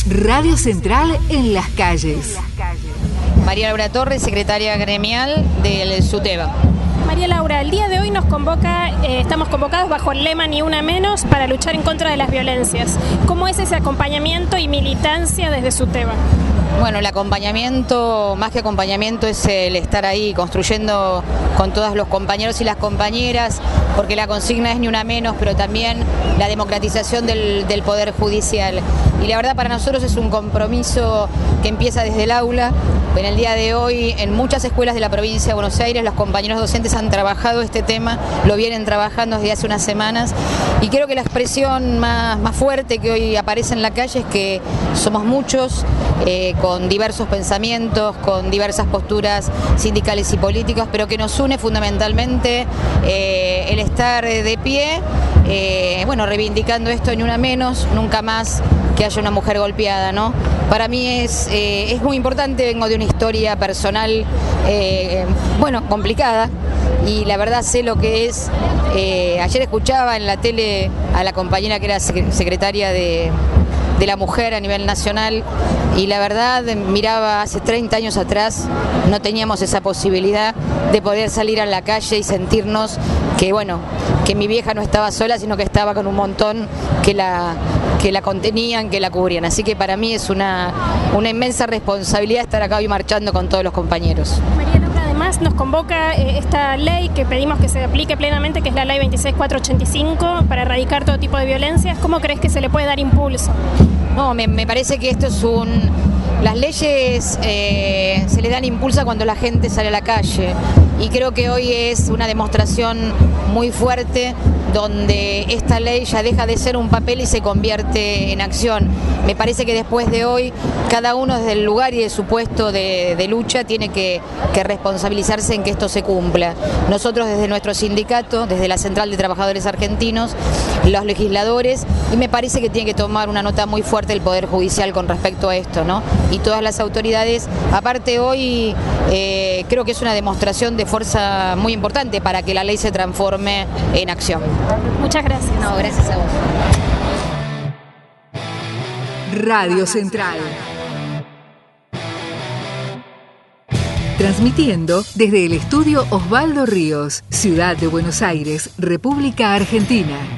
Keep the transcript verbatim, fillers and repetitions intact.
Radio Central en las calles. María Laura Torres, secretaria gremial del SUTEBA. María Laura, el día de hoy nos convoca, eh, estamos convocados bajo el lema Ni una menos para luchar en contra de las violencias. ¿Cómo es ese acompañamiento y militancia desde SUTEBA? Bueno, el acompañamiento, más que acompañamiento, es el estar ahí construyendo con todos los compañeros y las compañeras, porque la consigna es ni una menos, pero también la democratización del, del Poder Judicial. Y la verdad para nosotros es un compromiso que empieza desde el aula. En el día de hoy, en muchas escuelas de la provincia de Buenos Aires, los compañeros docentes han trabajado este tema, lo vienen trabajando desde hace unas semanas, y creo que la expresión más, más fuerte que hoy aparece en la calle es que somos muchos, eh, con diversos pensamientos, con diversas posturas sindicales y políticas, pero que nos une fundamentalmente eh, el estar de pie, eh, bueno, reivindicando esto ni una menos, nunca más que haya una mujer golpeada, ¿no? Para mí es, eh, es muy importante, vengo de una historia personal, eh, bueno, complicada, y la verdad sé lo que es. Eh, ayer escuchaba en la tele a la compañera que era secretaria de, de la mujer a nivel nacional, y la verdad miraba hace treinta años atrás, no teníamos esa posibilidad de poder salir a la calle y sentirnos que, bueno, que mi vieja no estaba sola, sino que estaba con un montón que la, que la contenían, que la cubrían. Así que para mí es una, una inmensa responsabilidad estar acá hoy marchando con todos los compañeros. María Laura, además nos convoca eh, esta ley que pedimos que se aplique plenamente, que es la ley veintiséis mil cuatrocientos ochenta y cinco, para erradicar todo tipo de violencias. ¿Cómo crees que se le puede dar impulso? No, me, me parece que esto es un... Las leyes eh, se le dan impulso cuando la gente sale a la calle, y creo que hoy es una demostración muy fuerte donde esta ley ya deja de ser un papel y se convierte en acción. Me parece que después de hoy, cada uno desde el lugar y de su puesto de, de lucha tiene que, que responsabilizarse en que esto se cumpla. Nosotros desde nuestro sindicato, desde la Central de Trabajadores Argentinos, los legisladores, y me parece que tiene que tomar una nota muy fuerte el Poder Judicial con respecto a esto, ¿no? Y todas las autoridades. Aparte hoy eh, creo que es una demostración de fuerza muy importante para que la ley se transforme en acción. Muchas gracias. No, gracias a vos. Radio Central. Transmitiendo desde el estudio Osvaldo Ríos, Ciudad de Buenos Aires, República Argentina.